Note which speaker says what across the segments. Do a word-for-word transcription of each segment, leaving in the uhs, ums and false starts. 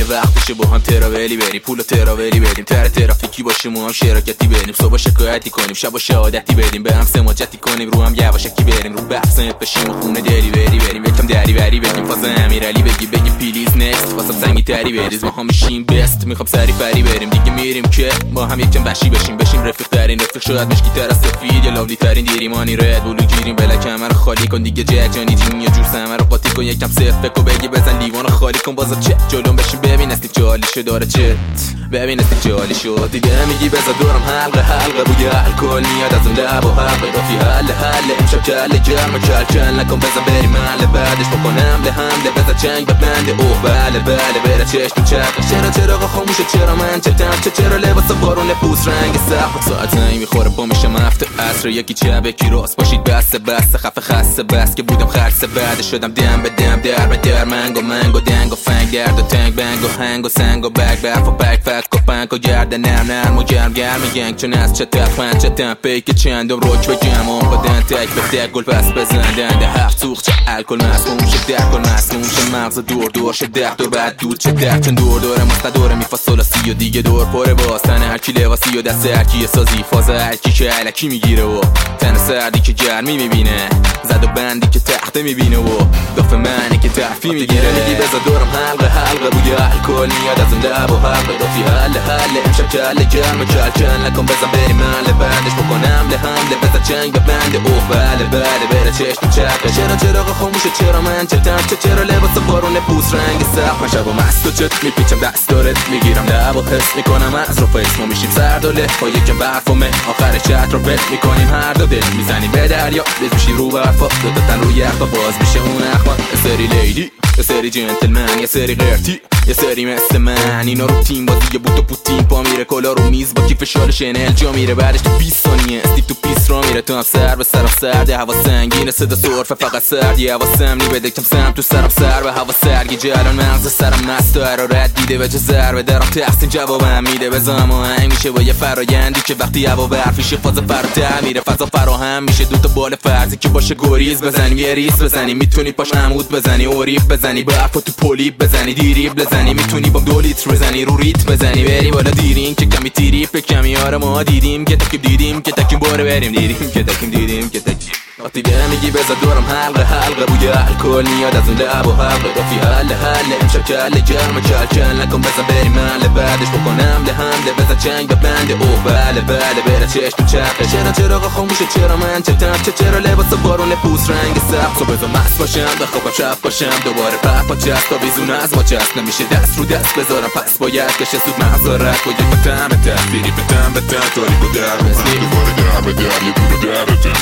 Speaker 1: وقتشه با هم تراولی بریم، پول تراولی بدیم، تر ترافیکی باشیم و هم شراکتی بریم، صبح شکایتی کنیم شب شهادتی بدیم، به هم سماجتی کنیم رو هم یواشکی بریم، رو بحثت بشیم و خونه دلی بری بریم، یکم دری بری بگیم فاز امیرعلی بگی بگی پلیز نکست واسه سنگی تری بریز، ما هم میشیم بست میخوام سری فری بریم دیگه میریم که ما هم یکم وحشی بشیم بشیم رفیق ترین رفیق شاید مشکی تر از سفید یا لاولی ترین دیریمانی رد بولو گیریم بلا کمر خالی کن دیگه جه جانی جون یه جور سمر رو قاطی کن یکم صرف فکر بگی بزن لیوان خالی کن بازا چه جلوم بشیم ببین استی جالیشو داره چه ببین استی جالیشو دیگه میگی بزا دورم حلقه حلقه بوی الکل میاد از اون لب و حق رافی حل حل امشب کل جرم کل کل نکن بزا بریم محل بعدش بکنم له حمله بزا چنگ ببنده اوه بله بله بره چشم تو چرخ چرا چراغ خاموشه چرا من چتم چه چرا لباس بارون پوست رنگ سخت ساعت نمی میخوره با میشه مفت عصر یکی چه یکی راست باشید بسته بسته خفه خسته بس که بودم خرسه بعد شدم دم به دم در به در منگو منگو دنگو فنگ درد و تنگ بنگو هنگ و سنگ و بگ برف و بگ فک و پنک و گرد نرم نرم و گرم گرم گنگ چون از چه تفن چه تنپی که چندم روک بگم اون بدن تک به تک گل پس بزندن ده هفت سوخ چه الکل مسموم شه در کل مسموم شه مغز دور دور شه ده دور بعد دود چه ده چون دور دوره مست دوره میفاصله سی و دیگه دور پره باستن هرکی لباسی و دست هرکی سازی فاز هرکی که علکی میگیره و تن سردی که گرمی میبینه زد و بندی که تخته میبینه و دافه منی که تحفی میگیره میگی بزا دورم حلقه حلقه بوی الکل میاد از اون لب و حلقه دافی حل حل امشب کل گرم کل کل نکن بزن بریم محل بعدش بکنم له حمله بزا چنگ ببنده اوه بله بله بره چشم چرخه چرا چراغ خاموشه چرا من چتم چه چرا لباس بارون پوست رنگ سخت من شب و مست و چت میپیچم دست دارت میگیرم لب و حس میکنم از رو فیس ما میشیم سرد و له با یکم برف و مه آخر چت رو بت میکنیم هر دو دل میزنیم به دریا بز میشیم رو برفا دو تا تن رو یخ و باز میشه اون اخوان یه سری لیدی یه سری جنتلمن یه سری غیرتی یه سری مثل من اینا رو تیم بازی یه بوت و پوتین پا میره کلا رو میز با کیف شال شنل جا میره بعدش تو بیست ثانیه استیو تو پیس را میره تو هم سر به سرم سرده هوا سنگینه صدا سرفه فقط سرد یه هوا سمنی بده کم سم تو سرم سر به هوا سرگی جلان مغز سرم مست و حرارت دیده به چه ضربه درم تحسین جوابم میده به زمان میشه با یه فرایندی که وقتی هوا برفیشه فاز فراتر میره فضا فراهم میشه دو تا بال فرضی که باشه گریز بزنیم یه ریس بزنیم میتونی پاش عمود بزنی اوریف بزنی برفو تو پولیپ بزنی دیریب بزنی میتونی با دو لیتر بزنی رو ریت بزنی بری بالا دیرین که کمی تیریپ کمی آره ما دیدیم که تکیم دیدیم که تکیم باره بریم دیدیم که تکیم دیدیم که تکیم وقتی به میگی بزا دورم حلقه حلقه بوی الکل میاد از اون لب و حلقه دافی حل حل امشب کل جرم کل کل نکن بزا بریم محل بعدش بکنم له حمله بزا چنگ ببنده اوه بله بله بره چشم تو چرخه چرا چراغ خاموشه چرا من چتم چه چرا لباس بارون پوست رنگ سخت صبح بزا مست باشم بخوابم شب باشم دوباره پپ با چست تا بیزون از ما چست نمیشه دست رو دست بذارم پس باید کشه زود مغزارت با یک بتم تفیری بتم بتم تاریک و در بزنی دوباره در به در یه دونه در بتم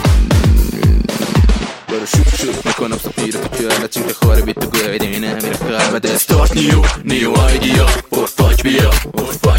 Speaker 1: برو شوک شوک میکنم سپیر تو کل چی که خواره بیت تو گویده اینه میره کار بده start new new idea or fuck بیا or fuck